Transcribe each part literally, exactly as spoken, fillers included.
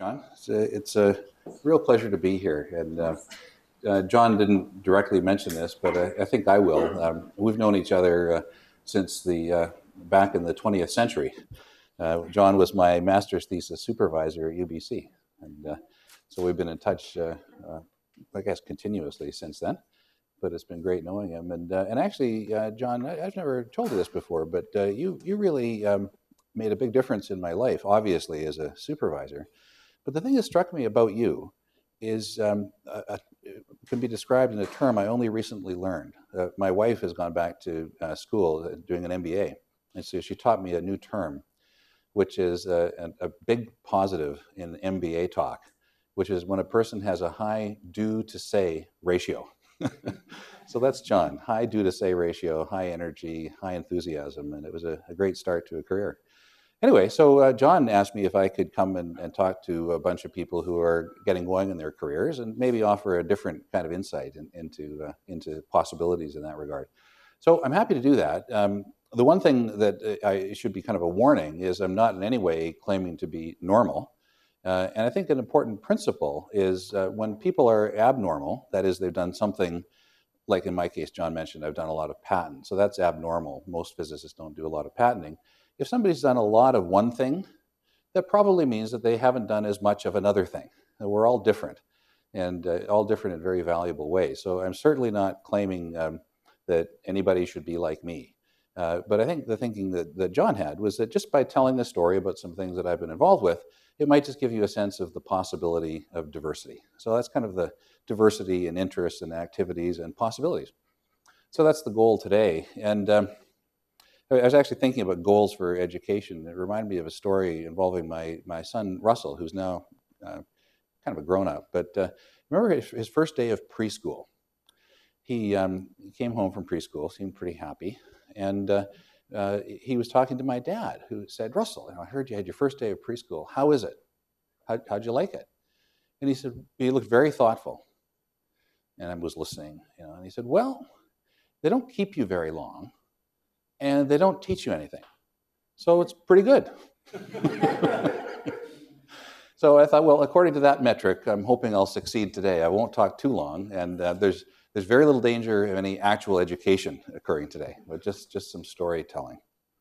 John. It's a, it's a real pleasure to be here. And uh, uh, John didn't directly mention this, but I, I think I will. Um, we've known each other uh, since the uh, back in the twentieth century. Uh, John was my master's thesis supervisor at U B C, and uh, so we've been in touch, uh, uh, I guess, continuously since then. But it's been great knowing him. And uh, and actually, uh, John, I, I've never told you this before, but uh, you you really um, made a big difference in my life, obviously as a supervisor. But the thing that struck me about you is um, a, a, it can be described in a term I only recently learned. Uh, my wife has gone back to uh, school uh, doing an M B A, and so she taught me a new term, which is a, a, a big positive in M B A talk, which is when a person has a high do to say ratio. So that's John, high do to say ratio, high energy, high enthusiasm, and it was a, a great start to a career. Anyway, so uh, John asked me if I could come and, and talk to a bunch of people who are getting going in their careers and maybe offer a different kind of insight in, into, uh, into possibilities in that regard. So I'm happy to do that. Um, the one thing that I should be kind of a warning is I'm not in any way claiming to be normal. Uh, and I think an important principle is uh, when people are abnormal, that is, they've done something, like in my case, John mentioned, I've done a lot of patent. So that's abnormal. Most physicists don't do a lot of patenting. If somebody's done a lot of one thing, that probably means that they haven't done as much of another thing. And we're all different, and uh, all different in very valuable ways. So I'm certainly not claiming um, that anybody should be like me. Uh, but I think the thinking that, that John had was that just by telling the story about some things that I've been involved with, it might just give you a sense of the possibility of diversity. So that's kind of the diversity in interests and activities and possibilities. So that's the goal today. And um, I was actually thinking about goals for education. It reminded me of a story involving my, my son, Russell, who's now uh, kind of a grown-up. But uh, remember his, his first day of preschool. He, um, he came home from preschool, seemed pretty happy. And uh, uh, he was talking to my dad, who said, Russell, you know, I heard you had your first day of preschool. How is it? How, how'd you like it? And he said, he looked very thoughtful. And I was listening, you know, and he said, well, they don't keep you very long, and they don't teach you anything. So it's pretty good. So I thought, well, according to that metric, I'm hoping I'll succeed today. I won't talk too long, and uh, there's there's very little danger of any actual education occurring today, but just, just some storytelling.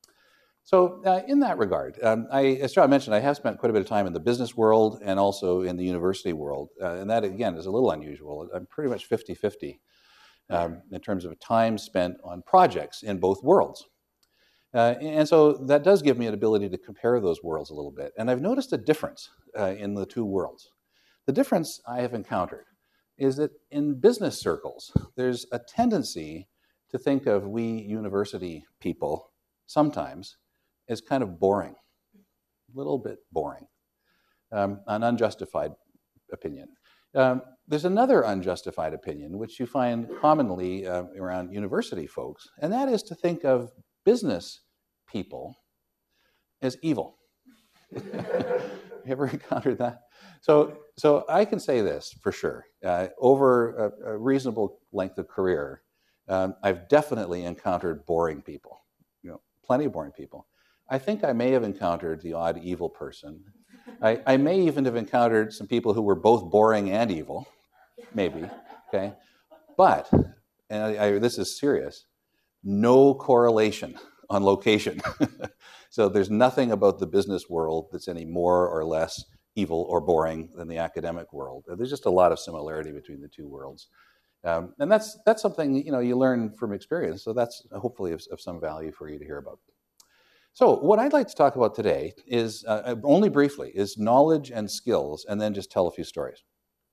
So uh, in that regard, um, I, as John mentioned, I have spent quite a bit of time in the business world and also in the university world, uh, and that, again, is a little unusual. I'm pretty much fifty-fifty um, in terms of time spent on projects in both worlds. Uh, and so that does give me an ability to compare those worlds a little bit. And I've noticed a difference uh, in the two worlds. The difference I have encountered is that in business circles, there's a tendency to think of we university people sometimes as kind of boring, a little bit boring, um, an unjustified opinion. Um, there's another unjustified opinion, which you find commonly uh, around university folks, and that is to think of business people as evil. You ever encountered that? So, so I can say this for sure. Uh, over a, a reasonable length of career, um, I've definitely encountered boring people, you know, plenty of boring people. I think I may have encountered the odd evil person. I, I may even have encountered some people who were both boring and evil, maybe, okay? But, and I, I, this is serious, no correlation on location. So there's nothing about the business world that's any more or less evil or boring than the academic world. There's just a lot of similarity between the two worlds. Um, and that's that's something, you know, you learn from experience. So that's hopefully of, of some value for you to hear about. So what I'd like to talk about today is, uh, only briefly, is knowledge and skills, and then just tell a few stories.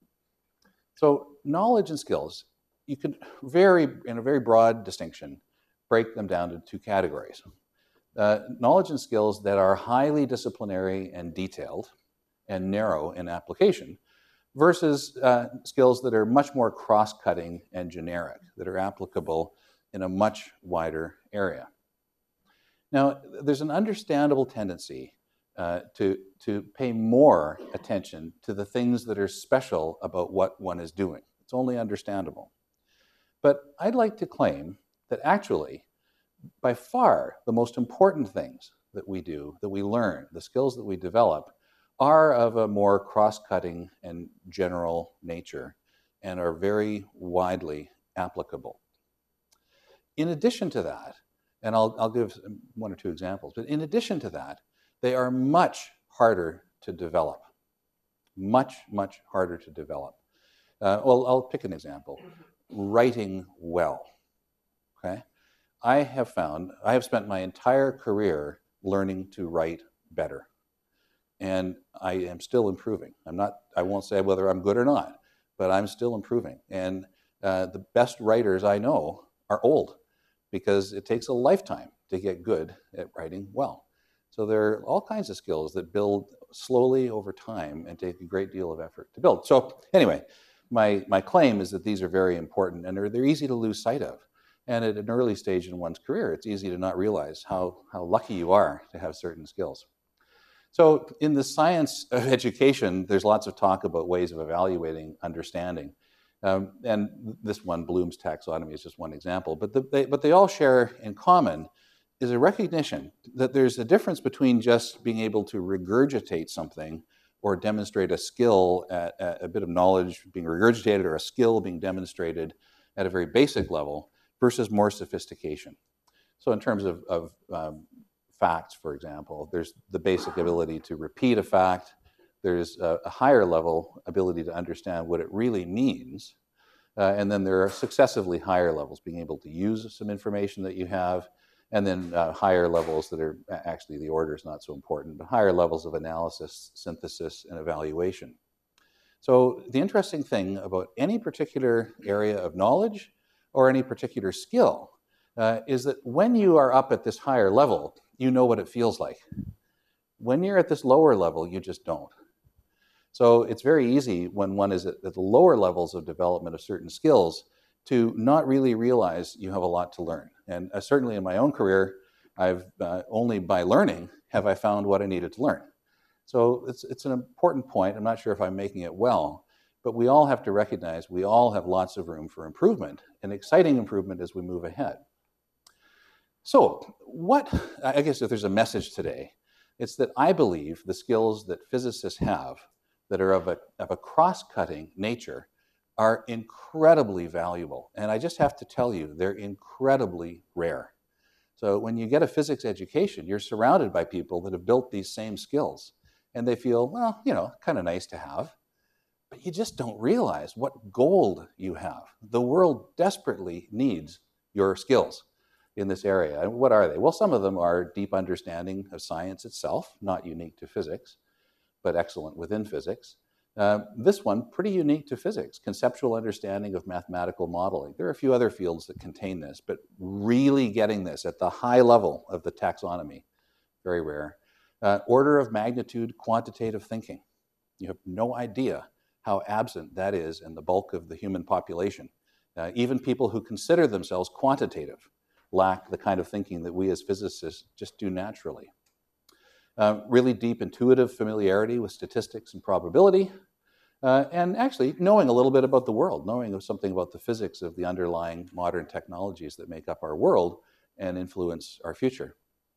So knowledge and skills, you could very, in a very broad distinction, break them down to two categories. Uh, knowledge and skills that are highly disciplinary and detailed and narrow in application versus uh, skills that are much more cross-cutting and generic, that are applicable in a much wider area. Now, there's an understandable tendency uh, to, to pay more attention to the things that are special about what one is doing. It's only understandable. But I'd like to claim that actually, by far, the most important things that we do, that we learn, the skills that we develop, are of a more cross-cutting and general nature and are very widely applicable. In addition to that, and I'll, I'll give one or two examples, but in addition to that, they are much harder to develop. Much, much harder to develop. Uh, well, I'll pick an example. Writing well, okay? I have found, I have spent my entire career learning to write better. And I am still improving. I'm not, I won't say whether I'm good or not, but I'm still improving. And uh, the best writers I know are old because it takes a lifetime to get good at writing well. So there are all kinds of skills that build slowly over time and take a great deal of effort to build. So anyway, my, my claim is that these are very important and they're, they're easy to lose sight of. And at an early stage in one's career, it's easy to not realize how, how lucky you are to have certain skills. So in the science of education, there's lots of talk about ways of evaluating understanding. Um, and this one, Bloom's taxonomy, is just one example. But the, they, what they all share in common is a recognition that there's a difference between just being able to regurgitate something or demonstrate a skill, at, at a bit of knowledge being regurgitated or a skill being demonstrated at a very basic level versus more sophistication. So in terms of, of um, facts, for example, there's the basic ability to repeat a fact. There's a, a higher level ability to understand what it really means. Uh, and then there are successively higher levels, being able to use some information that you have, and then uh, higher levels that are, actually the order is not so important, but higher levels of analysis, synthesis, and evaluation. So the interesting thing about any particular area of knowledge or any particular skill uh, is that when you are up at this higher level, you know what it feels like. When you're at this lower level, you just don't. So it's very easy when one is at, at the lower levels of development of certain skills to not really realize you have a lot to learn. And uh, certainly in my own career, I've uh, only by learning have I found what I needed to learn. So it's, it's an important point. I'm not sure if I'm making it well, but we all have to recognize we all have lots of room for improvement and exciting improvement as we move ahead. So what, I guess if there's a message today, it's that I believe the skills that physicists have that are of a, of a cross-cutting nature are incredibly valuable. And I just have to tell you, they're incredibly rare. So when you get a physics education, you're surrounded by people that have built these same skills. And they feel, well, you know, kind of nice to have. But you just don't realize what gold you have. The world desperately needs your skills in this area. And what are they? Well, some of them are deep understanding of science itself, not unique to physics, but excellent within physics. Uh, this one, pretty unique to physics, conceptual understanding of mathematical modeling. There are a few other fields that contain this, but really getting this at the high level of the taxonomy, very rare. Uh, order of magnitude quantitative thinking. You have no idea how absent that is in the bulk of the human population. Uh, even people who consider themselves quantitative lack the kind of thinking that we as physicists just do naturally. Uh, really deep intuitive familiarity with statistics and probability, uh, and actually knowing a little bit about the world, knowing something about the physics of the underlying modern technologies that make up our world and influence our future.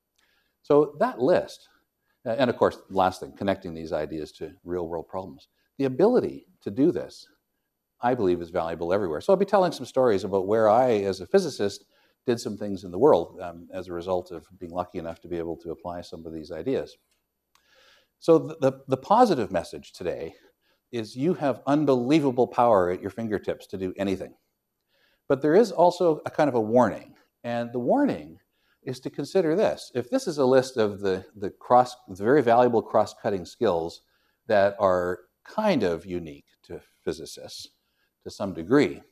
So that list, uh, and of course, last thing, connecting these ideas to real-world problems. The ability to do this, I believe, is valuable everywhere. So I'll be telling some stories about where I, as a physicist, did some things in the world um, as a result of being lucky enough to be able to apply some of these ideas. So the, the, the positive message today is you have unbelievable power at your fingertips to do anything. But there is also a kind of a warning. And the warning is to consider this. If this is a list of the, the, cross, the very valuable cross-cutting skills that are kind of unique to physicists to some degree,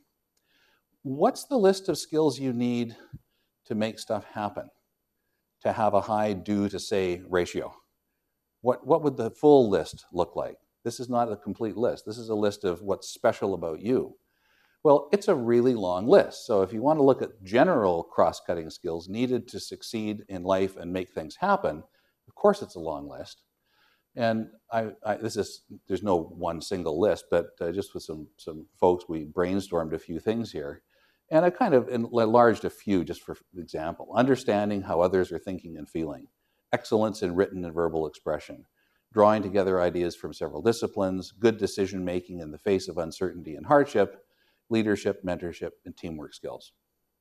what's the list of skills you need to make stuff happen, to have a high do to say ratio? What, what would the full list look like? This is not a complete list. This is a list of what's special about you. Well, it's a really long list. So if you want to look at general cross-cutting skills needed to succeed in life and make things happen, of course it's a long list. And I, I, this is, there's no one single list, but uh, just with some, some folks, we brainstormed a few things here. And I kind of enlarged a few just for example. Understanding how others are thinking and feeling. Excellence in written and verbal expression. drawing together ideas from several disciplines, good decision-making in the face of uncertainty and hardship, leadership, mentorship, and teamwork skills.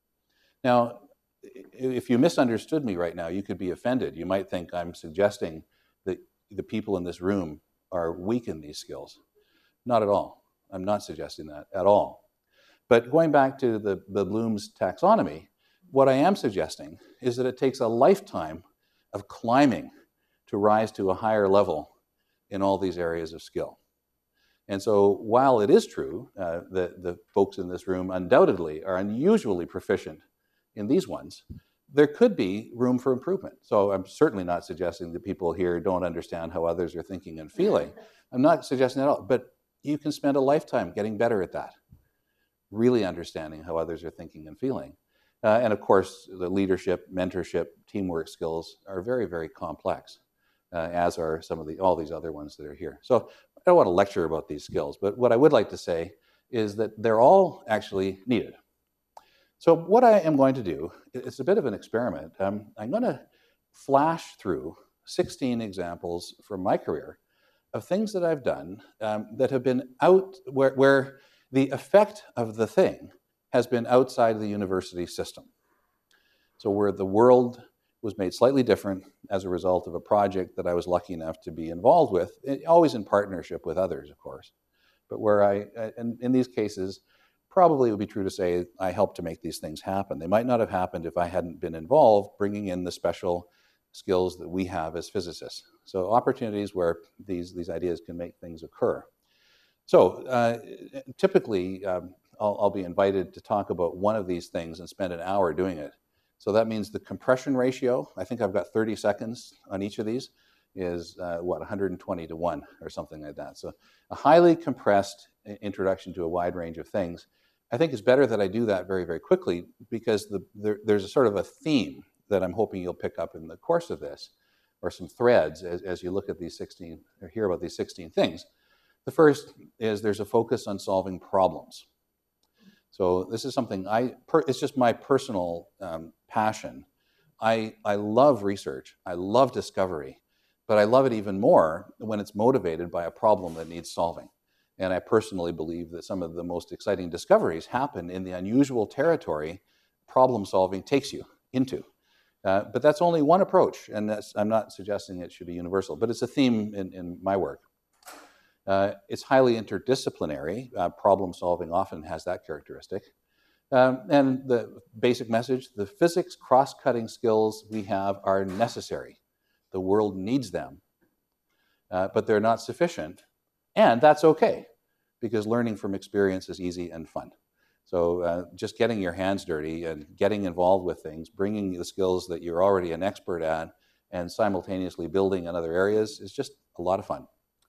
Now, if you misunderstood me right now, you could be offended. You might think I'm suggesting that the people in this room are weak in these skills. Not at all. I'm not suggesting that at all. But going back to the, the Bloom's taxonomy, what I am suggesting is that it takes a lifetime of climbing to rise to a higher level in all these areas of skill. And so while it is true uh, that the folks in this room undoubtedly are unusually proficient in these ones, there could be room for improvement. So I'm certainly not suggesting that people here don't understand how others are thinking and feeling. I'm not suggesting that at all, but you can spend a lifetime getting better at that, really understanding how others are thinking and feeling. Uh, and of course, the leadership, mentorship, teamwork skills are very, very complex, uh, as are some of the all these other ones that are here. So I don't want to lecture about these skills, but what I would like to say is that they're all actually needed. So what I am going to do, it's a bit of an experiment. Um, I'm going to flash through sixteen examples from my career of things that I've done um, that have been out, where, where the effect of the thing has been outside the university system. So where the world was made slightly different as a result of a project that I was lucky enough to be involved with, always in partnership with others, of course. But where I, in, in these cases, probably it would be true to say I helped to make these things happen. They might not have happened if I hadn't been involved bringing in the special skills that we have as physicists. So opportunities where these, these ideas can make things occur. So uh, typically, um, I'll, I'll be invited to talk about one of these things and spend an hour doing it. So that means the compression ratio, I think I've got thirty seconds on each of these, is uh, what, one hundred twenty to one or something like that. So a highly compressed introduction to a wide range of things. I think it's better that I do that very, very quickly because the, there, there's a sort of a theme that I'm hoping you'll pick up in the course of this, or some threads as, as you look at these sixteen, or hear about these sixteen things. The first is there's a focus on solving problems. So this is something I, per, it's just my personal um, passion. I, I love research, I love discovery, but I love it even more when it's motivated by a problem that needs solving. And I personally believe that some of the most exciting discoveries happen in the unusual territory problem solving takes you into. Uh, but that's only one approach, and that's, I'm not suggesting it should be universal, but it's a theme in, in my work. Uh, it's highly interdisciplinary. Uh, problem solving often has that characteristic. Um, and the basic message, the physics cross-cutting skills we have are necessary. The world needs them, uh, but they're not sufficient. And that's okay, because learning from experience is easy and fun. So uh, just getting your hands dirty and getting involved with things, bringing the skills that you're already an expert at, and simultaneously building in other areas is just a lot of fun.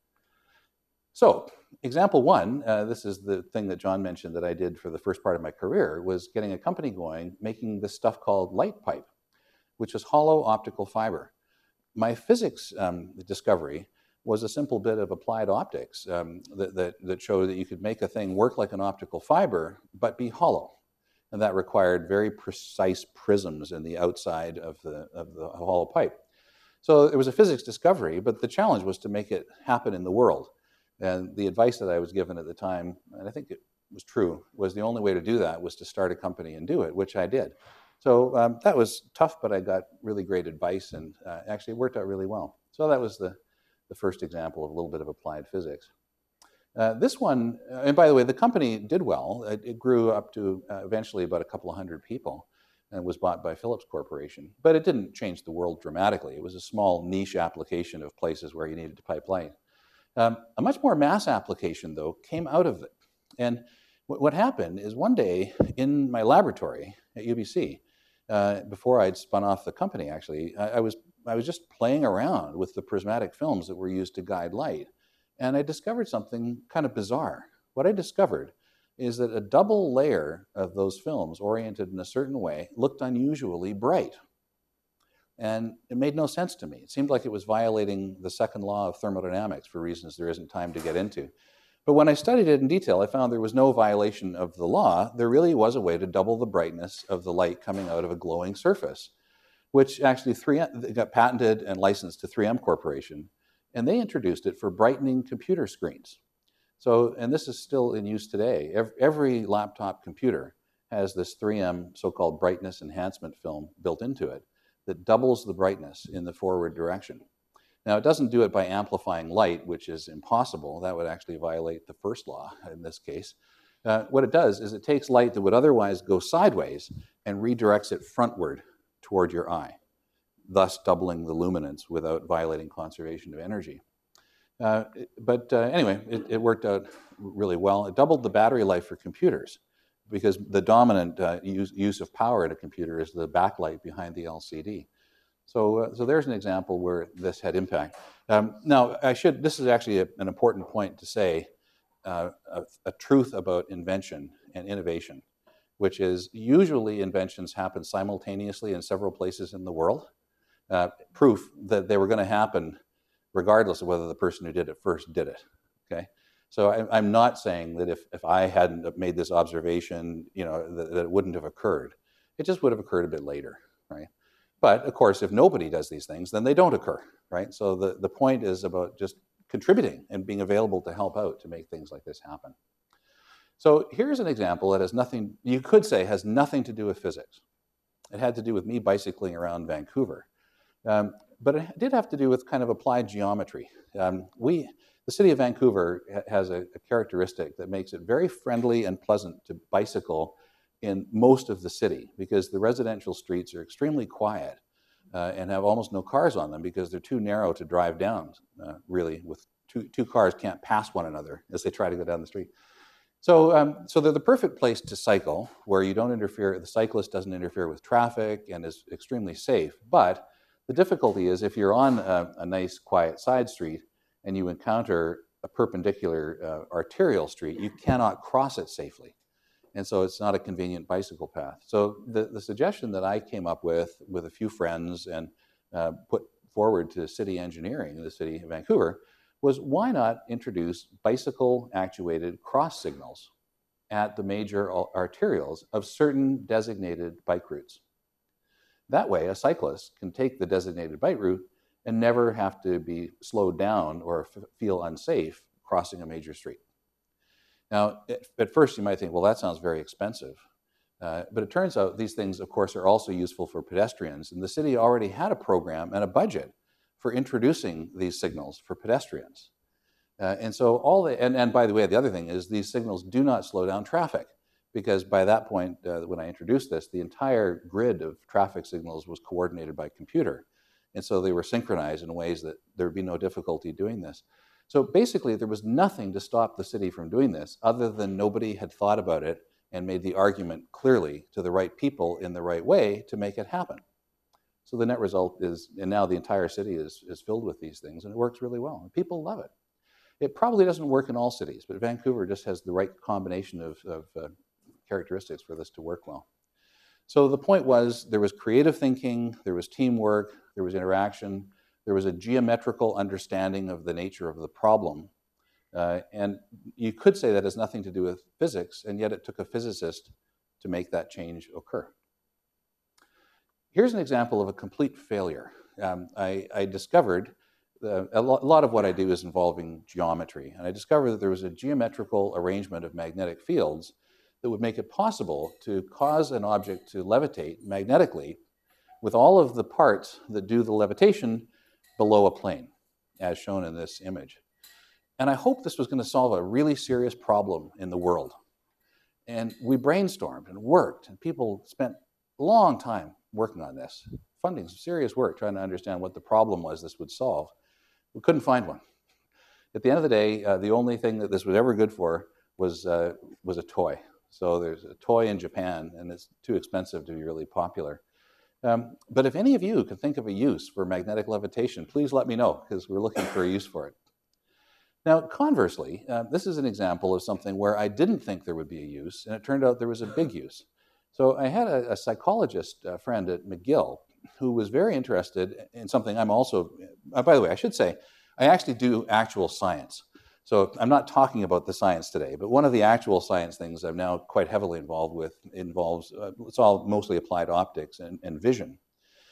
So example one, uh, this is the thing that John mentioned that I did for the first part of my career, was getting a company going, making this stuff called light pipe, which is hollow optical fiber. My physics um, discovery was a simple bit of applied optics um, that, that, that showed that you could make a thing work like an optical fiber, but be hollow. And that required very precise prisms in the outside of the, of the hollow pipe. So it was a physics discovery, but the challenge was to make it happen in the world. And the advice that I was given at the time, and I think it was true, was the only way to do that was to start a company and do it, which I did. So um, that was tough, but I got really great advice, and uh, actually it worked out really well. So that was the, the first example of a little bit of applied physics. Uh, this one, uh, and by the way, the company did well. It, it grew up to uh, eventually about a couple of hundred people and was bought by Philips Corporation. But it didn't change the world dramatically. It was a small niche application of places where you needed to pipe light. Um, a much more mass application, though, came out of it. And w what happened is one day in my laboratory at U B C, uh, before I'd spun off the company, actually, I, I, was, I was just playing around with the prismatic films that were used to guide light. And I discovered something kind of bizarre. What I discovered is that a double layer of those films oriented in a certain way looked unusually bright. And it made no sense to me. It seemed like it was violating the second law of thermodynamics for reasons there isn't time to get into. But when I studied it in detail, I found there was no violation of the law. There really was a way to double the brightness of the light coming out of a glowing surface, which actually three M got patented and licensed to three M Corporation. and they introduced it for brightening computer screens. So, and this is still in use today. Every, every laptop computer has this three M so-called brightness enhancement film built into it that doubles the brightness in the forward direction. Now, it doesn't do it by amplifying light, which is impossible. That would actually violate the first law in this case. Uh, what it does is it takes light that would otherwise go sideways and redirects it frontward toward your eye, thus doubling the luminance without violating conservation of energy. Uh, but uh, anyway, it, it worked out really well. It doubled the battery life for computers because the dominant uh, use, use of power in a computer is the backlight behind the L C D. So, uh, so there's an example where this had impact. Um, now, I should. This is actually a, an important point to say, uh, a, a truth about invention and innovation, which is usually inventions happen simultaneously in several places in the world. Uh, proof that they were going to happen regardless of whether the person who did it first did it. Okay, so I, I'm not saying that if if I hadn't made this observation, you know, that, that it wouldn't have occurred. It just would have occurred a bit later, right? But of course, if nobody does these things, then they don't occur, right? So the, the point is about just contributing and being available to help out to make things like this happen. So here's an example that has nothing, you could say, has nothing to do with physics. It had to do with me bicycling around Vancouver. Um, but it did have to do with kind of applied geometry. Um, we, the city of Vancouver ha has a, a characteristic that makes it very friendly and pleasant to bicycle in most of the city because the residential streets are extremely quiet uh, and have almost no cars on them because they're too narrow to drive down, uh, really, with two, two cars can't pass one another as they try to go down the street. So, um, so they're the perfect place to cycle where you don't interfere, the cyclist doesn't interfere with traffic and is extremely safe. But the difficulty is if you're on a, a nice quiet side street and you encounter a perpendicular uh, arterial street, you cannot cross it safely. And so it's not a convenient bicycle path. So the, the suggestion that I came up with with a few friends and uh, put forward to city engineering in the city of Vancouver was why not introduce bicycle-actuated cross signals at the major arterials of certain designated bike routes. That way, a cyclist can take the designated bike route and never have to be slowed down or f feel unsafe crossing a major street. Now, at first you might think, well, that sounds very expensive. Uh, but it turns out these things, of course, are also useful for pedestrians. And the city already had a program and a budget for introducing these signals for pedestrians. Uh, and so all the, and, and by the way, the other thing is these signals do not slow down traffic because by that point, uh, when I introduced this, the entire grid of traffic signals was coordinated by computer. And so they were synchronized in ways that there would be no difficulty doing this. So basically, there was nothing to stop the city from doing this other than nobody had thought about it and made the argument clearly to the right people in the right way to make it happen. So the net result is, and now the entire city is, is filled with these things, and it works really well. And people love it. It probably doesn't work in all cities, but Vancouver just has the right combination of, of uh, characteristics for this to work well. So the point was there was creative thinking, there was teamwork, there was interaction, there was a geometrical understanding of the nature of the problem. Uh, and you could say that has nothing to do with physics, and yet it took a physicist to make that change occur. Here's an example of a complete failure. Um, I, I discovered uh, a, lo a lot of what I do is involving geometry, and I discovered that there was a geometrical arrangement of magnetic fields that would make it possible to cause an object to levitate magnetically with all of the parts that do the levitation below a plane, as shown in this image. And I hoped this was going to solve a really serious problem in the world. And we brainstormed and worked, and people spent a long time working on this, funding some serious work trying to understand what the problem was this would solve. We couldn't find one. At the end of the day, uh, the only thing that this was ever good for was, uh, was a toy. So there's a toy in Japan, and it's too expensive to be really popular. Um, but if any of you can think of a use for magnetic levitation, please let me know, because we're looking for a use for it. Now, conversely, uh, this is an example of something where I didn't think there would be a use, and it turned out there was a big use. So I had a, a psychologist uh, friend at McGill who was very interested in something I'm also, uh, by the way, I should say, I actually do actual science. So I'm not talking about the science today, but one of the actual science things I'm now quite heavily involved with involves, uh, it's all mostly applied optics and, and vision.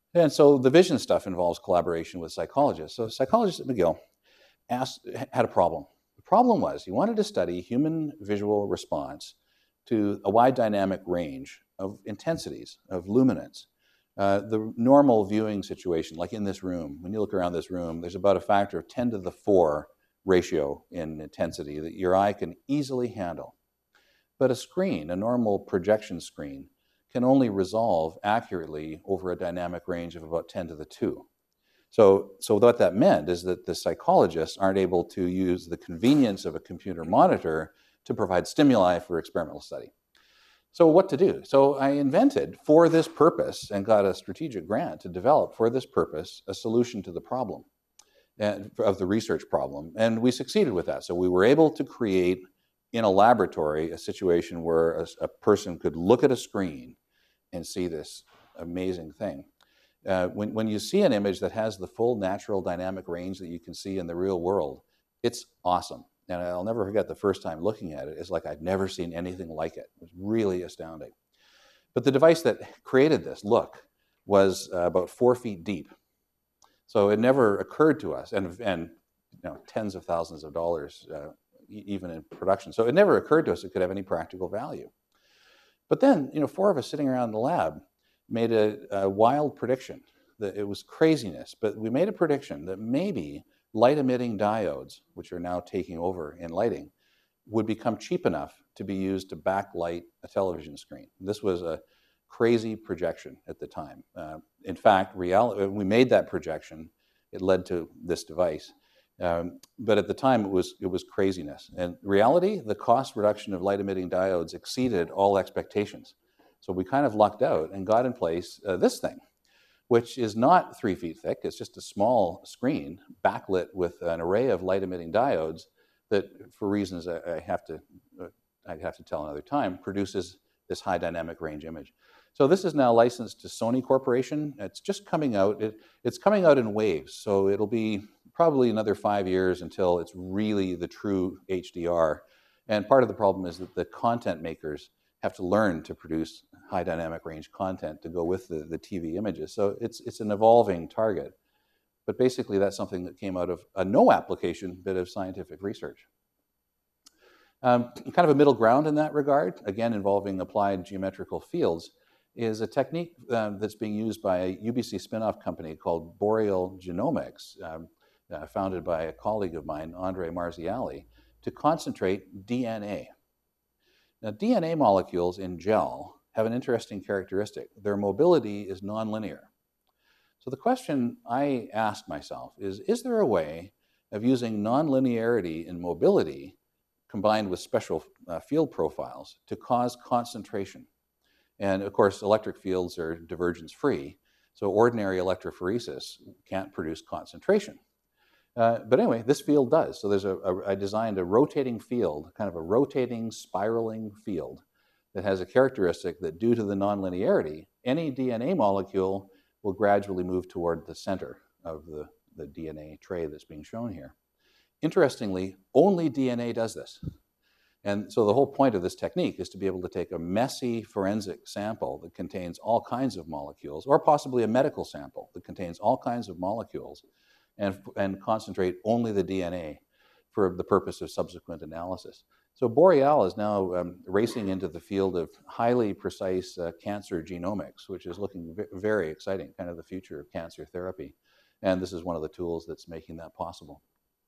And so the vision stuff involves collaboration with psychologists. So psychologists at McGill asked, had a problem. The problem was he wanted to study human visual response to a wide dynamic range of intensities, of luminance. Uh, the normal viewing situation, like in this room, when you look around this room, there's about a factor of ten to the four ratio in intensity that your eye can easily handle. But a screen, a normal projection screen, can only resolve accurately over a dynamic range of about ten to the two. So, so what that meant is that the psychologists aren't able to use the convenience of a computer monitor to provide stimuli for experimental study. So what to do? So I invented for this purpose and got a strategic grant to develop for this purpose a solution to the problem, and, of the research problem. And we succeeded with that. So we were able to create in a laboratory a situation where a, a person could look at a screen and see this amazing thing. Uh, when, when you see an image that has the full natural dynamic range that you can see in the real world, it's awesome. And I'll never forget the first time looking at it. It's like I'd never seen anything like it. It was really astounding. But the device that created this look was uh, about four feet deep. So it never occurred to us, and, and you know, tens of thousands of dollars uh, e even in production. So it never occurred to us it could have any practical value. But then, you know, four of us sitting around the lab made a, a wild prediction. That it was craziness, but we made a prediction that maybe light-emitting diodes, which are now taking over in lighting, would become cheap enough to be used to backlight a television screen. This was a crazy projection at the time. Uh, in fact, reality, we made that projection. It led to this device. Um, but at the time, it was, it was craziness. And reality, the cost reduction of light-emitting diodes exceeded all expectations. So we kind of lucked out and got in place uh, this thing, which is not three feet thick. It's just a small screen backlit with an array of light-emitting diodes that, for reasons I, I have to, uh, I have to tell another time, produces this high dynamic range image. So this is now licensed to Sony Corporation. It's just coming out. It, it's coming out in waves, so it'll be probably another five years until it's really the true H D R. And part of the problem is that the content makers have to learn to produce high dynamic range content to go with the, the T V images. So it's, it's an evolving target. But basically that's something that came out of a no application bit of scientific research. Um, kind of a middle ground in that regard, again involving applied geometrical fields, is a technique um, that's being used by a U B C spin-off company called Boreal Genomics, um, uh, founded by a colleague of mine, Andre Marziali, to concentrate D N A. Now, D N A molecules in gel have an interesting characteristic. Their mobility is nonlinear. So the question I asked myself is, is there a way of using nonlinearity in mobility combined with special uh, field profiles to cause concentration? And of course, electric fields are divergence-free, so ordinary electrophoresis can't produce concentration. Uh, but anyway, this field does. So there's a, a, I designed a rotating field, kind of a rotating, spiraling field that has a characteristic that due to the nonlinearity, any D N A molecule will gradually move toward the center of the, the D N A tray that's being shown here. Interestingly, only D N A does this. And so the whole point of this technique is to be able to take a messy forensic sample that contains all kinds of molecules, or possibly a medical sample that contains all kinds of molecules, and, and concentrate only the D N A for the purpose of subsequent analysis. So Boreal is now um, racing into the field of highly precise uh, cancer genomics, which is looking very exciting, kind of the future of cancer therapy. And this is one of the tools that's making that possible.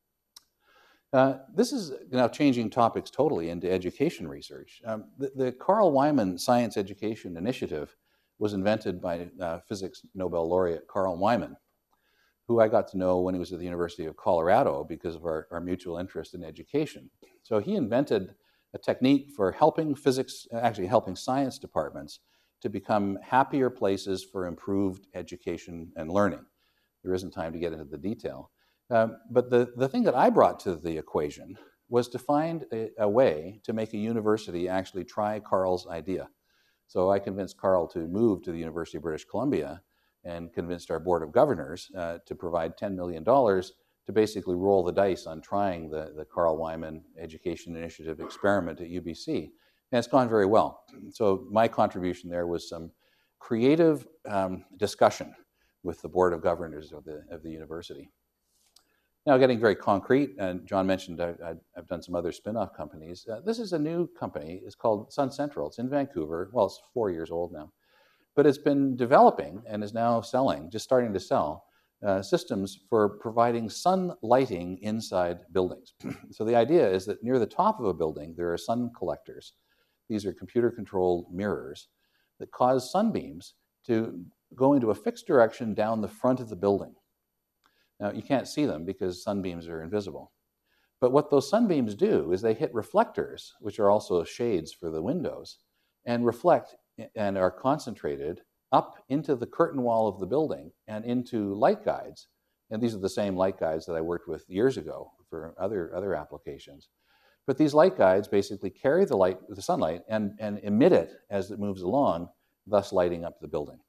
Uh, this is now changing topics totally into education research. Um, the, the Carl Wyman Science Education Initiative was invented by uh, physics Nobel laureate Carl Wyman, who I got to know when he was at the University of Colorado because of our, our mutual interest in education. So he invented a technique for helping physics, actually helping science departments to become happier places for improved education and learning. There isn't time to get into the detail. Um, but the, the thing that I brought to the equation was to find a, a way to make a university actually try Carl's idea. So I convinced Carl to move to the University of British Columbia and convinced our Board of Governors uh, to provide ten million dollars to basically roll the dice on trying the, the Carl Wyman Education Initiative experiment at U B C. And it's gone very well. So my contribution there was some creative um, discussion with the board of governors of the, of the university. Now, getting very concrete, and John mentioned I, I, I've done some other spin-off companies. Uh, this is a new company. It's called Sun Central. It's in Vancouver. Well, it's four years old now. But it's been developing and is now selling, just starting to sell, uh, systems for providing sun lighting inside buildings. So the idea is that near the top of a building, there are sun collectors. These are computer-controlled mirrors that cause sunbeams to go into a fixed direction down the front of the building. Now, you can't see them because sunbeams are invisible. But what those sunbeams do is they hit reflectors, which are also shades for the windows, and reflect and are concentrated up into the curtain wall of the building and into light guides. And these are the same light guides that I worked with years ago for other, other applications. But these light guides basically carry the light, the sunlight, and, and emit it as it moves along, thus lighting up the building.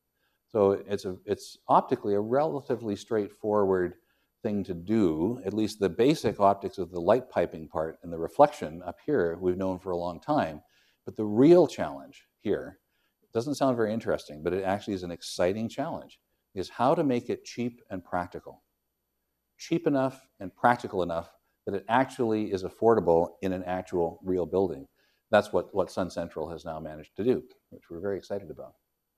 So it's, a, it's optically a relatively straightforward thing to do. At least the basic optics of the light piping part and the reflection up here we've known for a long time. But the real challenge here, doesn't sound very interesting, but it actually is an exciting challenge, is how to make it cheap and practical. Cheap enough and practical enough that it actually is affordable in an actual real building. That's what, what Sun Central has now managed to do, which we're very excited about.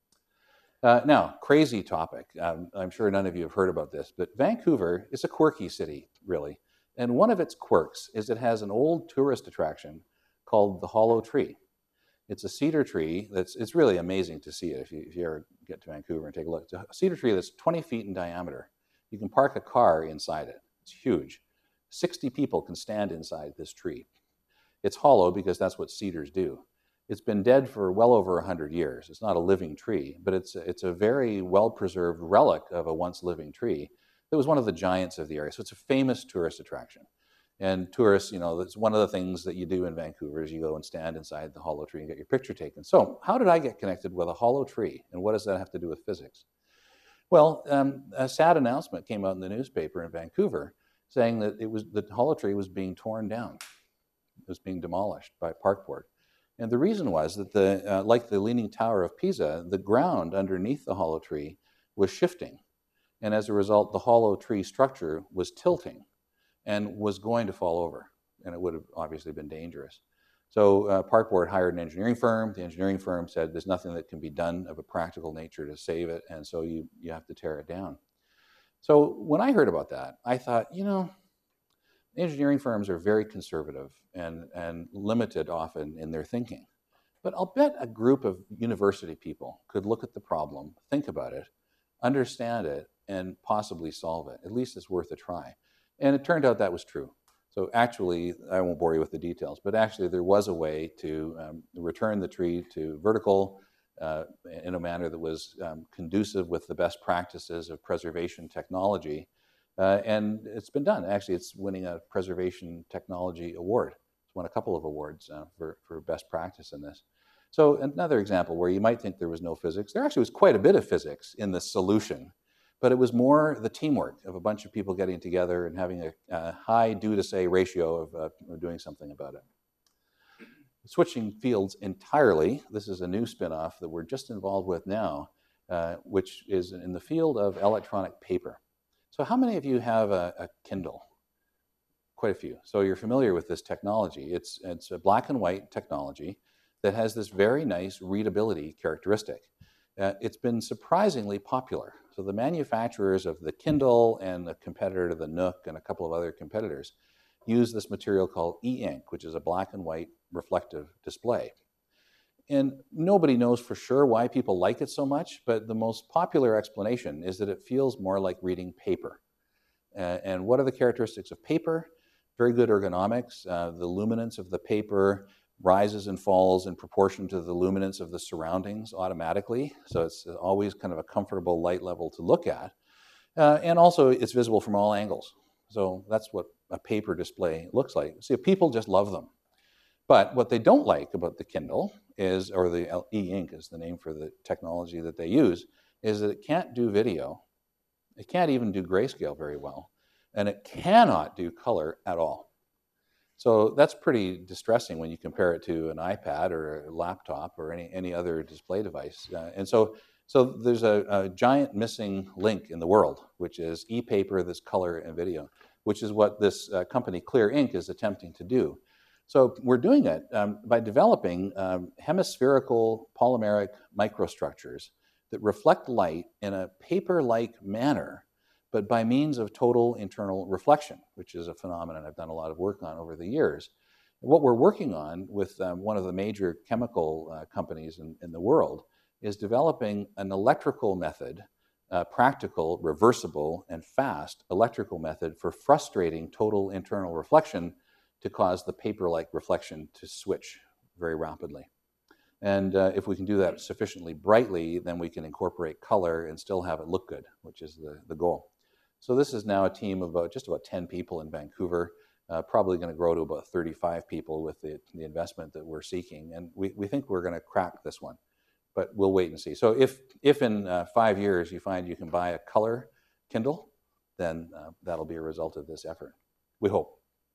Uh, now, crazy topic. Um, I'm sure none of you have heard about this, but Vancouver is a quirky city, really. And one of its quirks is it has an old tourist attraction called the Hollow Tree. It's a cedar tree that's, it's really amazing to see it if you, if you ever get to Vancouver and take a look. It's a cedar tree that's twenty feet in diameter. You can park a car inside it. It's huge. sixty people can stand inside this tree. It's hollow because that's what cedars do. It's been dead for well over one hundred years. It's not a living tree, but it's, it's a very well-preserved relic of a once living tree that was one of the giants of the area. So it's a famous tourist attraction. And tourists, you know, that's one of the things that you do in Vancouver is you go and stand inside the hollow tree and get your picture taken. So how did I get connected with a hollow tree? And what does that have to do with physics? Well, um, a sad announcement came out in the newspaper in Vancouver saying that it was, the hollow tree was being torn down. It was being demolished by Park Board. And the reason was that, the, uh, like the Leaning Tower of Pisa, the ground underneath the hollow tree was shifting. And as a result, the hollow tree structure was tilting and was going to fall over. And it would have obviously been dangerous. So uh, Park Board hired an engineering firm. The engineering firm said there's nothing that can be done of a practical nature to save it, and so you, you have to tear it down. So when I heard about that, I thought, you know, engineering firms are very conservative and, and limited often in their thinking. But I'll bet a group of university people could look at the problem, think about it, understand it, and possibly solve it. At least it's worth a try. And it turned out that was true. So actually, I won't bore you with the details, but actually there was a way to um, return the tree to vertical uh, in a manner that was um, conducive with the best practices of preservation technology. Uh, and it's been done. Actually, it's winning a Preservation Technology Award. It's won a couple of awards uh, for, for best practice in this. So another example where you might think there was no physics, there actually was quite a bit of physics in the solution. But it was more the teamwork of a bunch of people getting together and having a, a high do-to-say ratio of uh, doing something about it. Switching fields entirely, this is a new spin-off that we're just involved with now, uh, which is in the field of electronic paper. So how many of you have a, a Kindle? Quite a few. So you're familiar with this technology. It's, it's a black and white technology that has this very nice readability characteristic. Uh, it's been surprisingly popular. So the manufacturers of the Kindle and the competitor to the Nook and a couple of other competitors use this material called e-ink, which is a black and white reflective display. And nobody knows for sure why people like it so much, but the most popular explanation is that it feels more like reading paper. Uh, and what are the characteristics of paper? Very good ergonomics. Uh, the luminance of the paper rises and falls in proportion to the luminance of the surroundings automatically. So it's always kind of a comfortable light level to look at. Uh, and also it's visible from all angles. So that's what a paper display looks like. See, people just love them. But what they don't like about the Kindle is, or the e-ink is the name for the technology that they use, is that it can't do video. It can't even do grayscale very well. And it cannot do color at all. So that's pretty distressing when you compare it to an iPad or a laptop or any, any other display device. Uh, and so So there's a, a giant missing link in the world, which is e-paper that's color and video, which is what this uh, company Clear Ink is attempting to do. So we're doing it um, by developing um, hemispherical polymeric microstructures that reflect light in a paper-like manner, but by means of total internal reflection, which is a phenomenon I've done a lot of work on over the years. What we're working on with um, one of the major chemical uh, companies in, in the world is developing an electrical method, uh, practical, reversible, and fast electrical method for frustrating total internal reflection to cause the paper-like reflection to switch very rapidly. And uh, if we can do that sufficiently brightly, then we can incorporate color and still have it look good, which is the, the goal. So this is now a team of about, just about ten people in Vancouver, uh, probably going to grow to about thirty-five people with the, the investment that we're seeking. And we, we think we're going to crack this one, but we'll wait and see. So if, if in uh, five years you find you can buy a color Kindle, then uh, that'll be a result of this effort, we hope.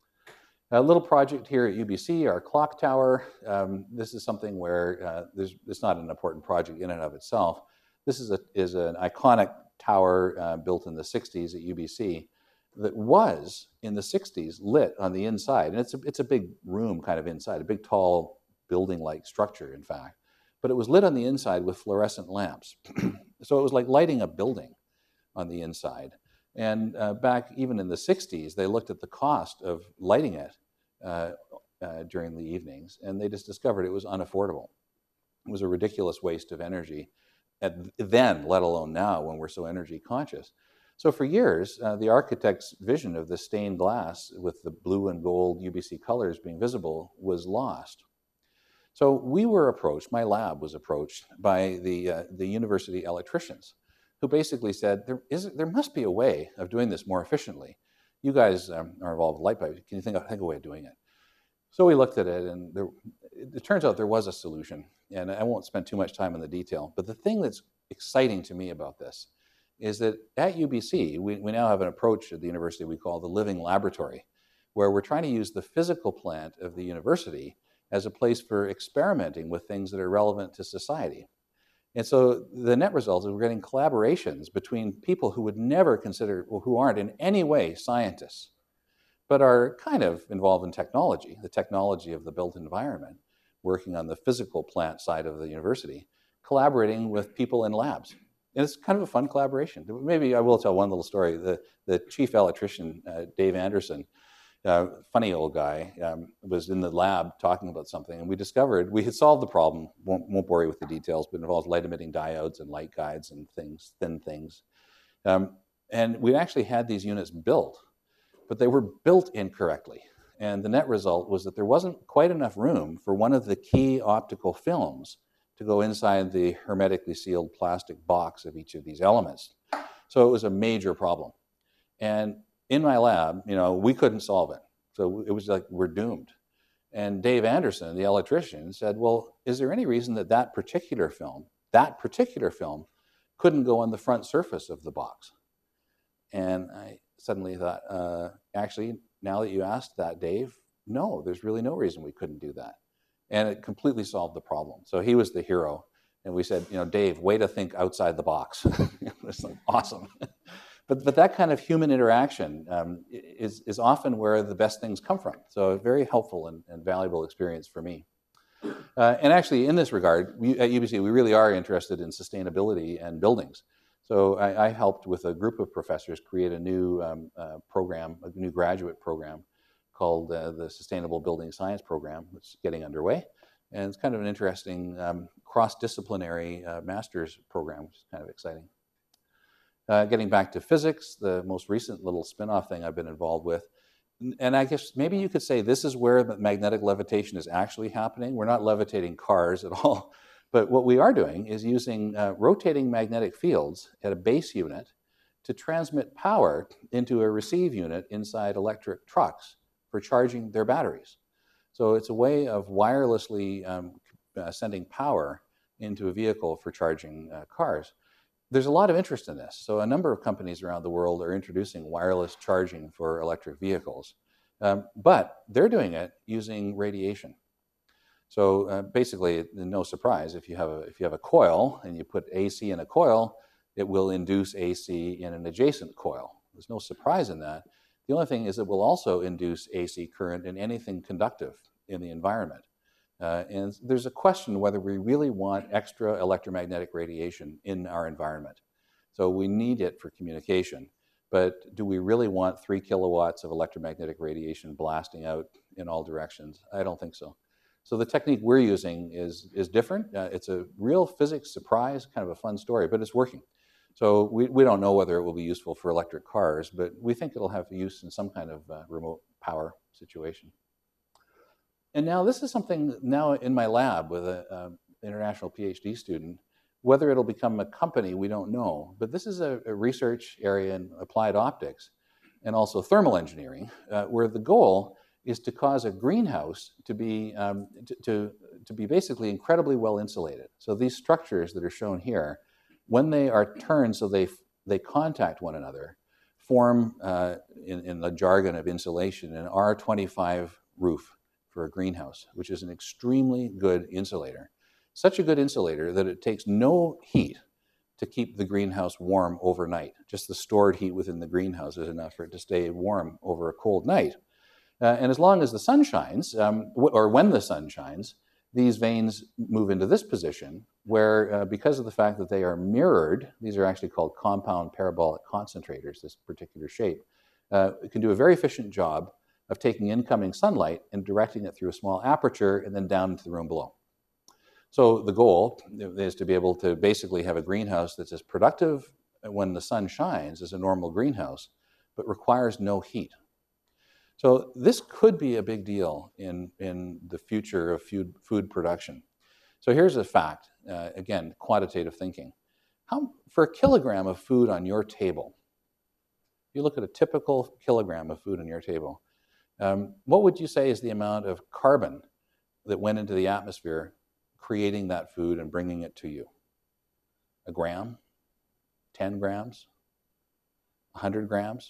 A little project here at U B C, our clock tower. Um, this is something where uh, there's, it's not an important project in and of itself. This is, a, is an iconic tower uh, built in the sixties at U B C that was, in the sixties, lit on the inside. And it's a, it's a big room kind of inside, a big, tall, building-like structure, in fact. But it was lit on the inside with fluorescent lamps. So it was like lighting a building on the inside. And uh, back even in the sixties, they looked at the cost of lighting it uh, uh, during the evenings, and they just discovered it was unaffordable. It was a ridiculous waste of energy at then, let alone now, when we're so energy conscious. So for years, uh, the architect's vision of the stained glass with the blue and gold U B C colors being visible was lost. So we were approached, my lab was approached by the, uh, the university electricians, who basically said, there, is, there must be a way of doing this more efficiently. You guys um, are involved with light pipes. Can you think of, think of a way of doing it? So we looked at it, and there, it, it turns out there was a solution. And I won't spend too much time on the detail. But the thing that's exciting to me about this is that at U B C, we, we now have an approach at the university we call the living laboratory, where we're trying to use the physical plant of the university as a place for experimenting with things that are relevant to society. And so the net result is we're getting collaborations between people who would never consider, well, who aren't in any way scientists, but are kind of involved in technology, the technology of the built environment, working on the physical plant side of the university, collaborating with people in labs. And it's kind of a fun collaboration. Maybe I will tell one little story. The, the chief electrician, uh, Dave Anderson, Uh, funny old guy, um, was in the lab talking about something, and we discovered we had solved the problem. Won't, won't bore you with the details, but it involves light-emitting diodes and light guides and things, thin things. Um, and we actually had these units built, but they were built incorrectly. And the net result was that there wasn't quite enough room for one of the key optical films to go inside the hermetically sealed plastic box of each of these elements. So it was a major problem. And in my lab, you know, we couldn't solve it. So it was like, we're doomed. And Dave Anderson, the electrician, said, well, is there any reason that that particular film, that particular film couldn't go on the front surface of the box? And I suddenly thought, uh, actually, now that you asked that, Dave, no, there's really no reason we couldn't do that. And it completely solved the problem. So he was the hero. And we said, you know, Dave, way to think outside the box. It was like, awesome. But, but that kind of human interaction um, is, is often where the best things come from. So a very helpful and, and valuable experience for me. Uh, and actually, in this regard, we, at U B C, we really are interested in sustainability and buildings. So I, I helped with a group of professors create a new um, uh, program, a new graduate program called uh, the Sustainable Building Science Program, which is getting underway. And it's kind of an interesting um, cross-disciplinary uh, master's program, which is kind of exciting. Uh, getting back to physics, the most recent little spin-off thing I've been involved with. And I guess maybe you could say this is where magnetic levitation is actually happening. We're not levitating cars at all. But what we are doing is using uh, rotating magnetic fields at a base unit to transmit power into a receive unit inside electric trucks for charging their batteries. So it's a way of wirelessly um, uh, sending power into a vehicle for charging uh, cars. There's a lot of interest in this. So a number of companies around the world are introducing wireless charging for electric vehicles. Um, but they're doing it using radiation. So uh, basically, no surprise, if you have a if you have a coil and you put A C in a coil, it will induce A C in an adjacent coil. There's no surprise in that. The only thing is it will also induce A C current in anything conductive in the environment. Uh, and there's a question whether we really want extra electromagnetic radiation in our environment. So we need it for communication, but do we really want three kilowatts of electromagnetic radiation blasting out in all directions? I don't think so. So the technique we're using is, is different. Uh, it's a real physics surprise, kind of a fun story, but it's working. So we, we don't know whether it will be useful for electric cars, but we think it'll have use in some kind of uh, remote power situation. And now this is something now in my lab with an international PhD student. Whether it'll become a company, we don't know. But this is a, a research area in applied optics and also thermal engineering, uh, where the goal is to cause a greenhouse to be, um, to, to, to be basically incredibly well insulated. So these structures that are shown here, when they are turned so they, they contact one another, form, uh, in, in the jargon of insulation, an R twenty-five roof for a greenhouse, which is an extremely good insulator. Such a good insulator that it takes no heat to keep the greenhouse warm overnight. Just the stored heat within the greenhouse is enough for it to stay warm over a cold night. Uh, and as long as the sun shines, um, or when the sun shines, these vanes move into this position where, uh, because of the fact that they are mirrored, these are actually called compound parabolic concentrators, this particular shape, uh, it can do a very efficient job of taking incoming sunlight and directing it through a small aperture and then down into the room below. So the goal is to be able to basically have a greenhouse that's as productive when the sun shines as a normal greenhouse, but requires no heat. So this could be a big deal in, in the future of food, food production. So here's a fact, uh, again, quantitative thinking. How, for a kilogram of food on your table, you look at a typical kilogram of food on your table, Um, what would you say is the amount of carbon that went into the atmosphere creating that food and bringing it to you? A gram? ten grams? one hundred grams?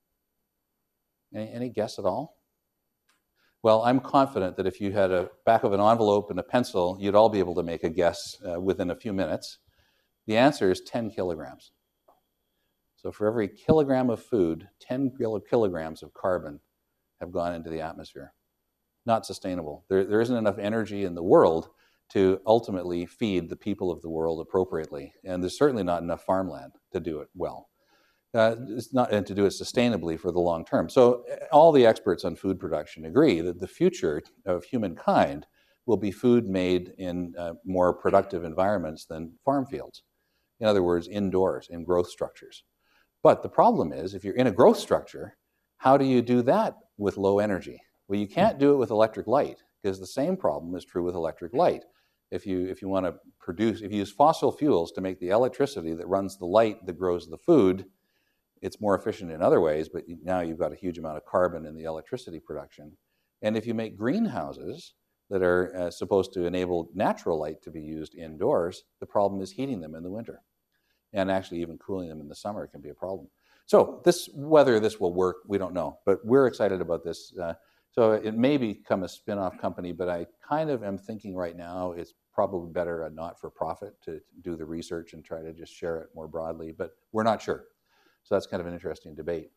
Any, any guess at all? Well, I'm confident that if you had a back of an envelope and a pencil, you'd all be able to make a guess uh, within a few minutes. The answer is ten kilograms. So for every kilogram of food, ten kilograms of carbon have gone into the atmosphere. Not sustainable. There, there isn't enough energy in the world to ultimately feed the people of the world appropriately. And there's certainly not enough farmland to do it well. Uh, it's not, and to do it sustainably for the long term. So all the experts on food production agree that the future of humankind will be food made in uh, more productive environments than farm fields. In other words, indoors, in growth structures. But the problem is, if you're in a growth structure, how do you do that with low energy? Well, you can't do it with electric light, because the same problem is true with electric light. If you, if you want to produce, if you use fossil fuels to make the electricity that runs the light that grows the food, it's more efficient in other ways, but now you've got a huge amount of carbon in the electricity production. And if you make greenhouses that are uh, supposed to enable natural light to be used indoors, the problem is heating them in the winter. And actually even cooling them in the summer can be a problem. So this, whether this will work, we don't know, but we're excited about this. Uh, so it may become a spin-off company, but I kind of am thinking right now it's probably better a not-for-profit to do the research and try to just share it more broadly, but we're not sure. So that's kind of an interesting debate.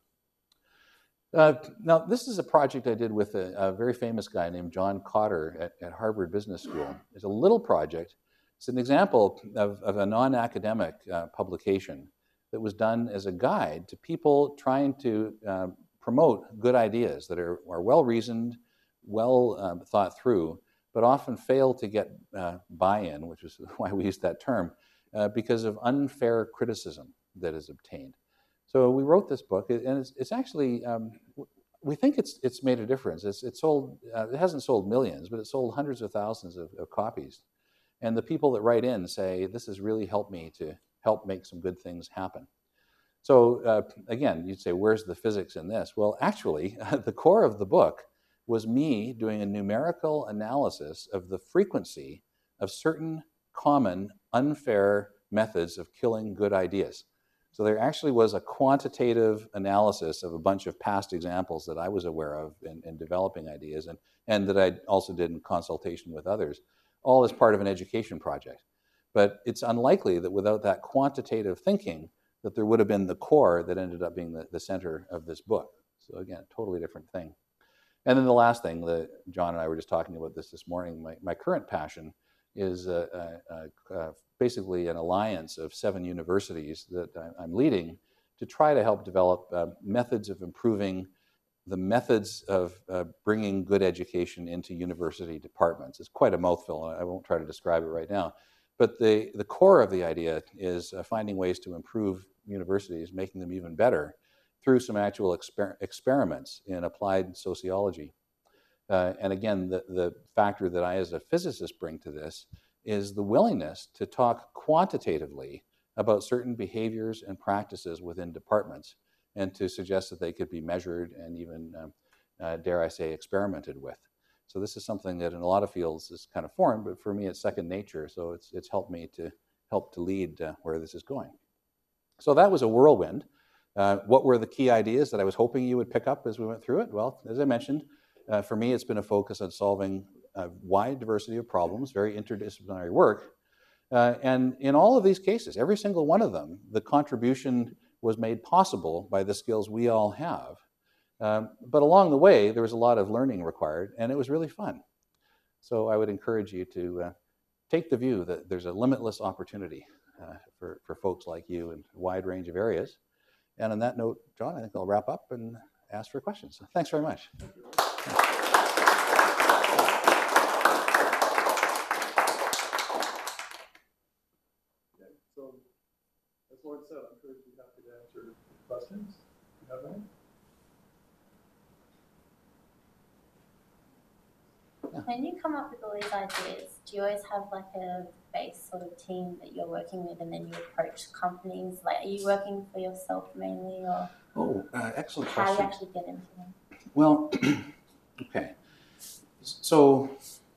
Uh, now, this is a project I did with a, a very famous guy named John Cotter at, at Harvard Business School. It's a little project. It's an example of, of a non-academic uh, publication that was done as a guide to people trying to uh, promote good ideas that are, are well-reasoned, well um, thought through, but often fail to get uh, buy-in, which is why we use that term, uh, because of unfair criticism that is obtained. So we wrote this book, and it's, it's actually, um, we think it's, it's made a difference. It's, it's sold, uh, it hasn't sold millions, but it sold hundreds of thousands of, of copies. And the people that write in say, this has really helped me to help make some good things happen. So uh, again, you'd say, where's the physics in this? Well, actually, the core of the book was me doing a numerical analysis of the frequency of certain common unfair methods of killing good ideas. So there actually was a quantitative analysis of a bunch of past examples that I was aware of in, in developing ideas, and, and that I also did in consultation with others, all as part of an education project. But it's unlikely that without that quantitative thinking, that there would have been the core that ended up being the, the center of this book. So again, totally different thing. And then the last thing that John and I were just talking about this this morning, my, my current passion is uh, uh, uh, basically an alliance of seven universities that I'm leading to try to help develop uh, methods of improving the methods of uh, bringing good education into university departments. It's quite a mouthful, and I won't try to describe it right now. But the, the core of the idea is uh, finding ways to improve universities, making them even better through some actual exper experiments in applied sociology. Uh, and again, the, the factor that I as a physicist bring to this is the willingness to talk quantitatively about certain behaviors and practices within departments, and to suggest that they could be measured and even, um, uh, dare I say, experimented with. So this is something that in a lot of fields is kind of foreign, but for me it's second nature, so it's, it's helped me to help to lead uh, where this is going. So that was a whirlwind. Uh, what were the key ideas that I was hoping you would pick up as we went through it? Well, as I mentioned, uh, for me it's been a focus on solving a wide diversity of problems, very interdisciplinary work. Uh, and in all of these cases, every single one of them, the contribution was made possible by the skills we all have. Um, but along the way, there was a lot of learning required, and it was really fun. So I would encourage you to uh, take the view that there's a limitless opportunity uh, for, for folks like you in a wide range of areas. And on that note, John, I think I'll wrap up and ask for questions. So thanks very much. So, as Lord said, I'm sure you'd be happy to answer questions. Do you have any? When you come up with all these ideas, do you always have like a base sort of team that you're working with, and then you approach companies? Like, are you working for yourself mainly, or oh, uh, excellent how question. do you actually get into them? Well, okay. So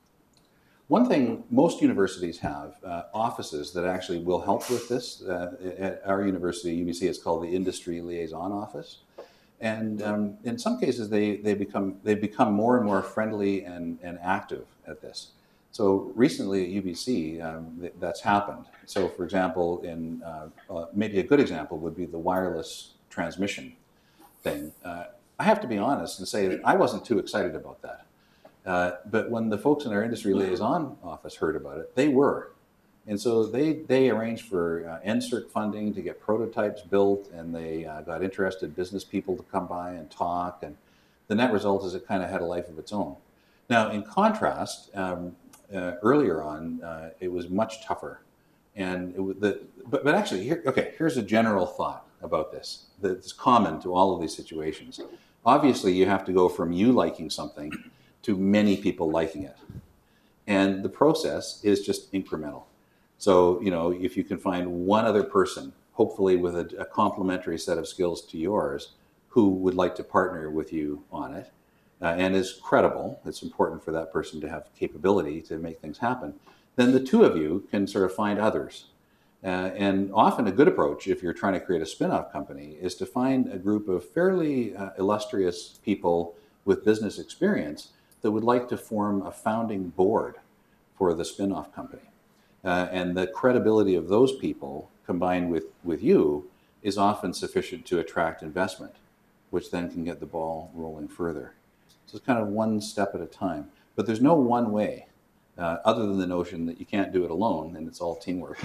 one thing, most universities have uh, offices that actually will help with this. Uh, at our university, U B C, it's called the Industry Liaison Office. And um, in some cases, they, they become, they become more and more friendly and, and active at this. So recently at U B C, um, th that's happened. So for example, in uh, uh, maybe a good example would be the wireless transmission thing. Uh, I have to be honest and say that I wasn't too excited about that. Uh, but when the folks in our Industry Liaison Office heard about it, they were. And so they, they arranged for uh, N S E R C funding to get prototypes built, and they uh, got interested business people to come by and talk, and the net result is it kind of had a life of its own. Now, in contrast, um, uh, earlier on, uh, it was much tougher. And it was the, but, but actually, here, okay, here's a general thought about this that's common to all of these situations. Obviously, you have to go from you liking something to many people liking it. And the process is just incremental. So, you know, if you can find one other person, hopefully with a, a complementary set of skills to yours, who would like to partner with you on it, uh, and is credible, it's important for that person to have capability to make things happen, then the two of you can sort of find others. Uh, and often a good approach, if you're trying to create a spin-off company, is to find a group of fairly uh, illustrious people with business experience that would like to form a founding board for the spin-off company. Uh, and the credibility of those people combined with, with you is often sufficient to attract investment, which then can get the ball rolling further. So it's kind of one step at a time. But there's no one way, uh, other than the notion that you can't do it alone and it's all teamwork.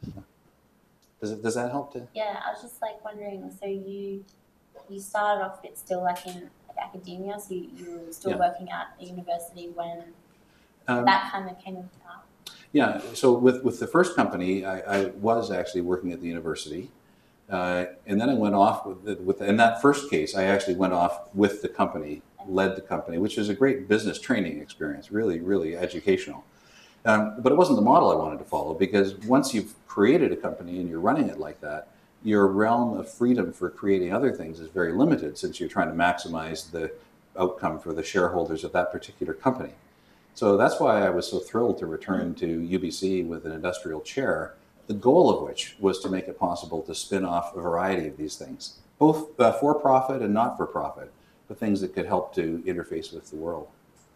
Does it, does that help to? Yeah, I was just like wondering, so you you started off it's still like in like academia, so you, you were still Yeah. working at a university when Um, that kind of came about? Yeah, so with, with the first company, I, I was actually working at the university. Uh, and then I went off with, the, with, in that first case, I actually went off with the company, led the company, which is a great business training experience, really, really educational. Um, but it wasn't the model I wanted to follow, because once you've created a company and you're running it like that, your realm of freedom for creating other things is very limited, since you're trying to maximize the outcome for the shareholders of that particular company. So that's why I was so thrilled to return to U B C with an industrial chair the goal of which was to make it possible to spin off a variety of these things, both uh, for-profit and not-for-profit, but things that could help to interface with the world.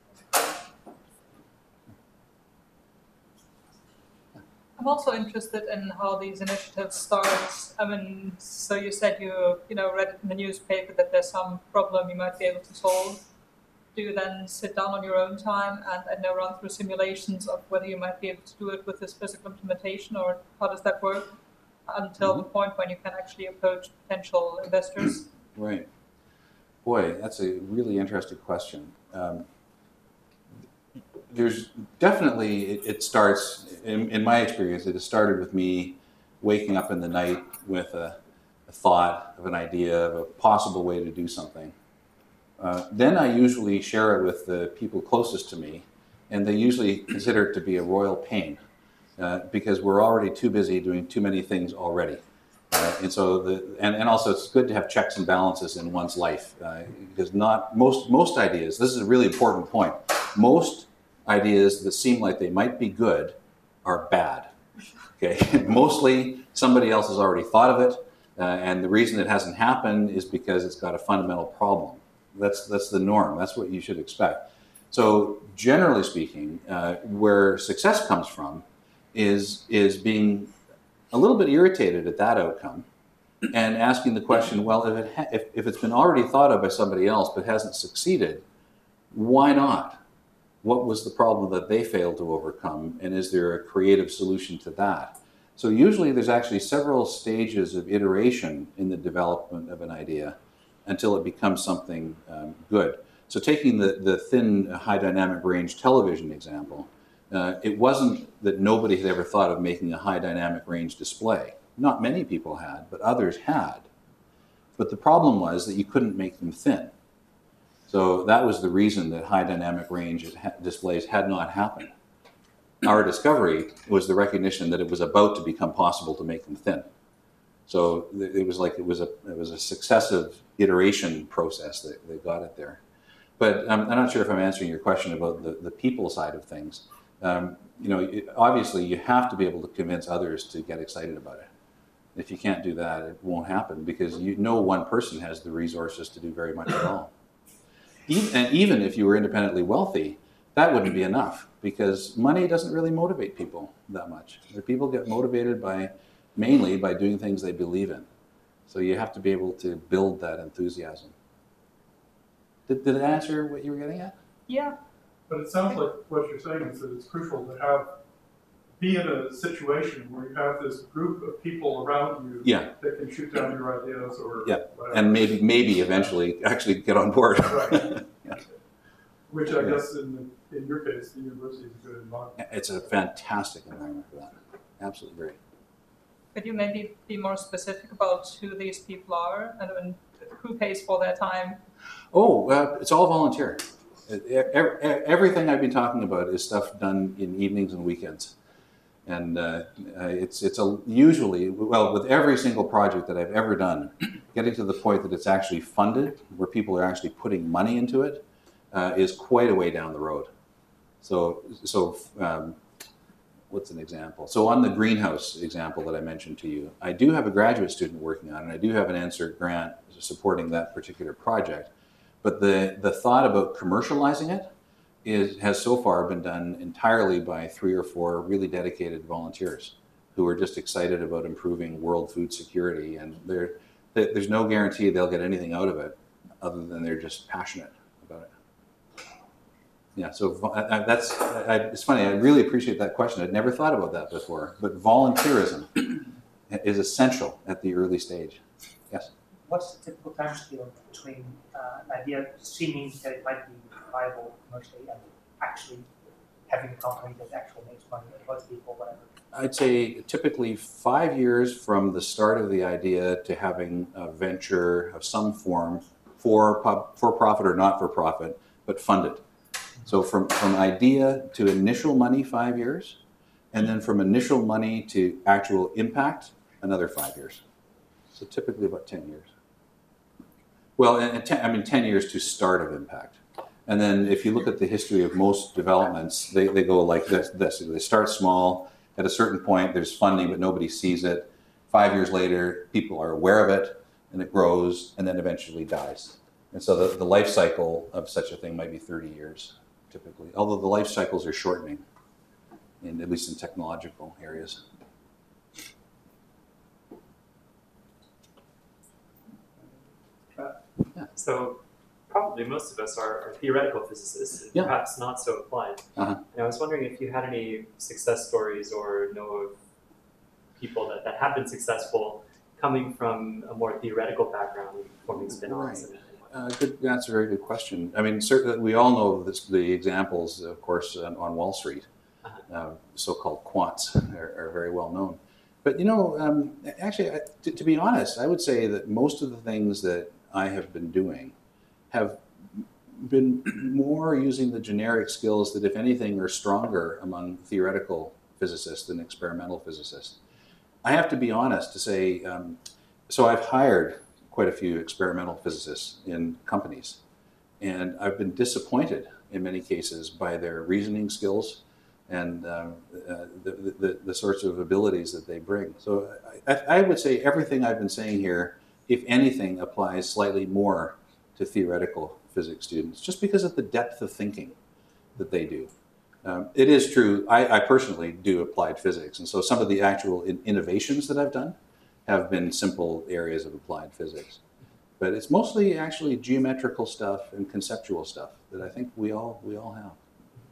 I'm also interested in how these initiatives start. I mean, so you said you, you know, read in the newspaper that there's some problem you might be able to solve. Do you then sit down on your own time and, and now run through simulations of whether you might be able to do it with this physical implementation, or how does that work until mm-hmm. the point when you can actually approach potential investors? Right. Boy, that's a really interesting question. Um, there's definitely, it, it starts, in, in my experience, it has started with me waking up in the night with a, a thought of an idea of a possible way to do something. Uh, then I usually share it with the people closest to me, and they usually consider it to be a royal pain uh, because we're already too busy doing too many things already. Uh, and so, the, and, and also it's good to have checks and balances in one's life uh, because not most most ideas. This is a really important point. Most ideas that seem like they might be good are bad. Okay, mostly somebody else has already thought of it, uh, and the reason it hasn't happened is because it's got a fundamental problem. That's that's the norm. That's what you should expect. So generally speaking, uh, where success comes from is is being a little bit irritated at that outcome and asking the question, well, if it ha- if, if it's been already thought of by somebody else but hasn't succeeded, why not? What was the problem that they failed to overcome, and is there a creative solution to that? So usually there's actually several stages of iteration in the development of an idea until it becomes something um, good. So taking the, the thin high dynamic range television example, uh, it wasn't that nobody had ever thought of making a high dynamic range display. Not many people had, but others had. But the problem was that you couldn't make them thin. So that was the reason that high dynamic range displays had not happened. Our discovery was the recognition that it was about to become possible to make them thin. So it was like it was a it was a successive iteration process that, that got it there. But um, I'm not sure if I'm answering your question about the, the people side of things. Um, you know, it, obviously you have to be able to convince others to get excited about it. If you can't do that, it won't happen because you no one person has the resources to do very much at all. Even, and even if you were independently wealthy, that wouldn't be enough because money doesn't really motivate people that much. The people get motivated by mainly by doing things they believe in. So you have to be able to build that enthusiasm. Did, did it answer what you were getting at? Yeah. But it sounds like what you're saying is that it's crucial to have, be in a situation where you have this group of people around you yeah. that can shoot down your ideas or yeah. whatever. And maybe maybe eventually actually get on board. Right. yeah. Which I guess in, the, in your case, the university is a good environment. It's a fantastic environment for that. Absolutely great. Could you maybe be more specific about who these people are and, and who pays for their time? Oh, uh, it's all volunteer. Everything I've been talking about is stuff done in evenings and weekends. And uh, it's it's a usually, well, with every single project that I've ever done, getting to the point that it's actually funded, where people are actually putting money into it, uh, is quite a way down the road. So, so um, what's an example? So on the greenhouse example that I mentioned to you, I do have a graduate student working on it, and I do have an N SERC grant supporting that particular project. But the, the thought about commercializing it is, has so far been done entirely by three or four really dedicated volunteers who are just excited about improving world food security. And they're, they, there's no guarantee they'll get anything out of it other than they're just passionate about it. Yeah, so I, that's, I, it's funny, I really appreciate that question. I'd never thought about that before, but volunteerism is essential at the early stage. Yes? What's the typical time scale between uh, an idea seeming that it might be viable commercially and actually having a company that actually makes money, employs people, whatever? I'd say typically five years from the start of the idea to having a venture of some form, for for profit or not for profit, but funded. So from, from idea to initial money, five years, and then from initial money to actual impact, another five years. So typically about ten years. Well, and ten, I mean, ten years to start of impact. And then if you look at the history of most developments, they, they go like this, this. They start small, At a certain point, there's funding, but nobody sees it. Five years later, people are aware of it, and it grows, and then eventually dies. And so the, the life cycle of such a thing might be thirty years, typically, although the life cycles are shortening, in, at least in technological areas. Uh, So probably most of us are, are theoretical physicists, and Yeah. perhaps not so applied. Uh-huh. And I was wondering if you had any success stories or know of people that, that have been successful coming from a more theoretical background, forming spin-offs. Right. And, and Uh, good, that's a very good question. I mean, certainly we all know this, the examples, of course, on, on Wall Street, uh, so-called quants are, are very well known. But you know, um, actually, I, to, to be honest, I would say that most of the things that I have been doing have been more using the generic skills that, if anything, are stronger among theoretical physicists than experimental physicists. I have to be honest to say, um, so I've hired quite a few experimental physicists in companies, and I've been disappointed in many cases by their reasoning skills and um, uh, the, the, the sorts of abilities that they bring. So I, I would say everything I've been saying here, if anything, applies slightly more to theoretical physics students, just because of the depth of thinking that they do. Um, it is true, I, I personally do applied physics, and so some of the actual in innovations that I've done have been simple areas of applied physics. But it's mostly actually geometrical stuff and conceptual stuff that I think we all, we all have.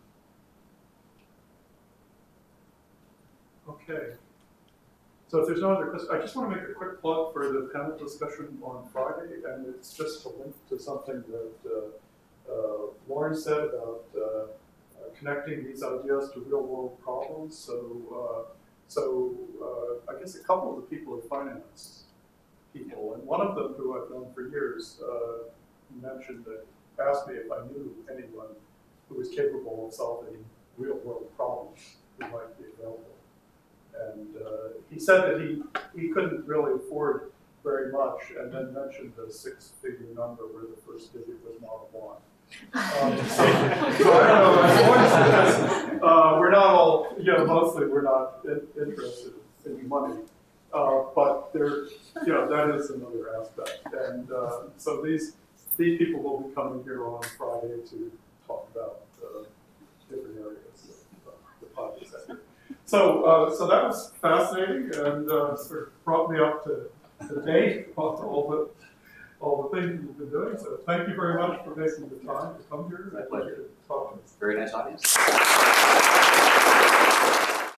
Okay. So if there's no other questions, I just want to make a quick plug for the panel discussion on Friday, and it's just a link to something that uh, uh, Lauren said about uh, uh, connecting these ideas to real-world problems. So, uh, so uh, I guess a couple of the people are finance people, and one of them, who I've known for years, uh, mentioned that, asked me if I knew anyone who was capable of solving real-world problems who might be available. And uh, he said that he, he couldn't really afford very much, and then mentioned the six-figure number where the first digit was not a one. Um, so, so I don't know, as long as uh, we're not all, you know, mostly we're not in, interested in money, uh, but there, you know, that is another aspect. And uh, so these these people will be coming here on Friday to talk about uh, different areas of uh, the private sector. So, uh, so that was fascinating, and uh, sort of brought me up to, to date on all the all the things you've been doing. So, thank you very much for making the time to come here. My pleasure. To talk to us. Very nice audience.